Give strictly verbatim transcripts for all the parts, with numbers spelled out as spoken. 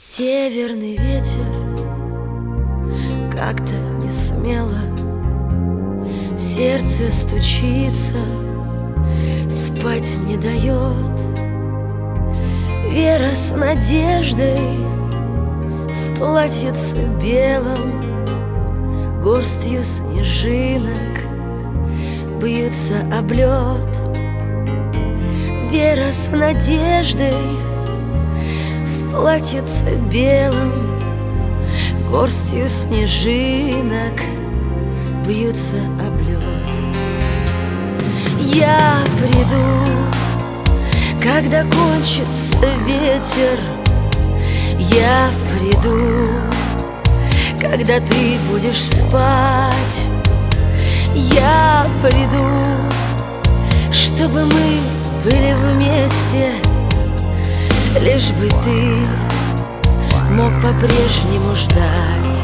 Северный ветер как-то не смело в сердце стучится, спать не дает. Вера с надеждой в платьице белом, горстью снежинок бьются об лед. Вера с надеждой в платьице белом, горстью снежинок бьются об лед. Я приду, когда кончится ветер. Я приду, когда ты будешь спать. Я приду, чтобы мы были вместе, лишь бы ты мог по-прежнему ждать.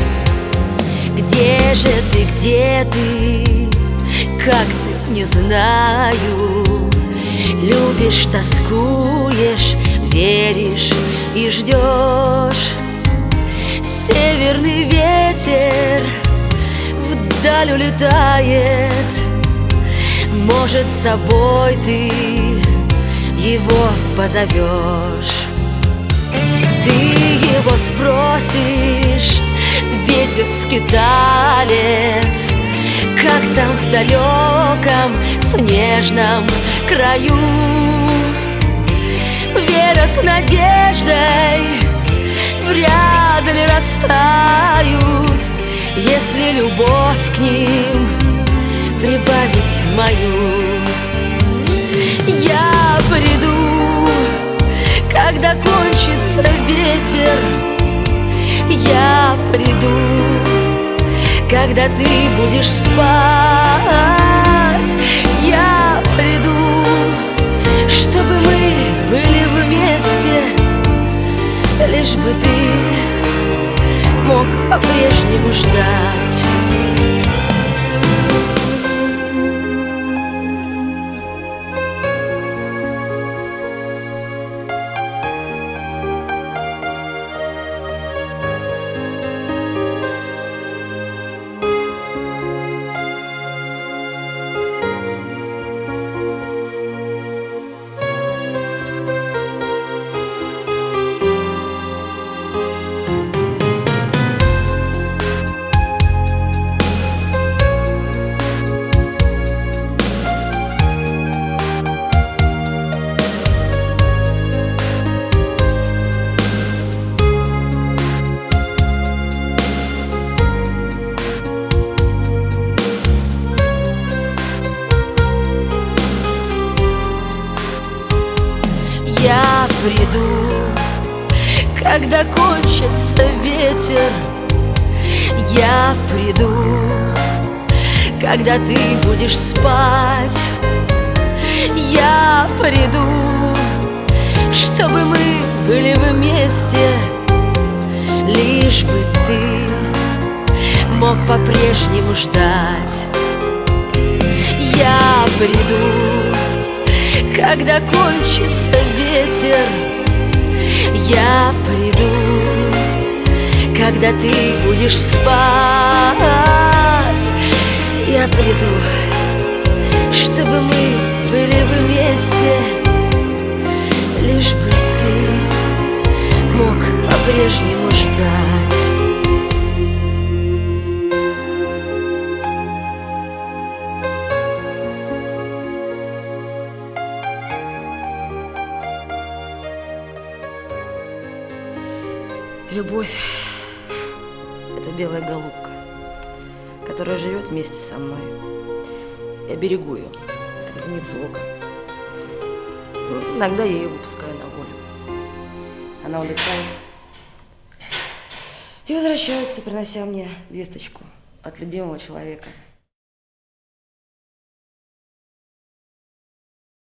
Где же ты, где ты, как ты, не знаю. Любишь, тоскуешь, веришь и ждешь. Северный ветер вдаль улетает, может, с собой ты его позовешь. Ты его спросишь, ветер скиталец, как там в далеком снежном краю. Вера с надеждой вряд ли растают, если любовь к ним прибавить мою. Я приду, когда кончится ветер. Я приду, когда ты будешь спать. Я приду, чтобы мы были вместе, лишь бы ты мог по-прежнему ждать. Я приду, когда кончится ветер. Я приду, когда ты будешь спать. Я приду, чтобы мы были вместе, лишь бы ты мог по-прежнему ждать. Я приду, когда кончится ветер. Я приду, когда ты будешь спать. Я приду, чтобы мы были вместе, лишь бы ты мог по-прежнему ждать. Любовь — это белая голубка, которая живет вместе со мной. Я берегу ее, как зеницу ока. Иногда я ее выпускаю на волю. Она улетает и возвращается, принося мне весточку от любимого человека.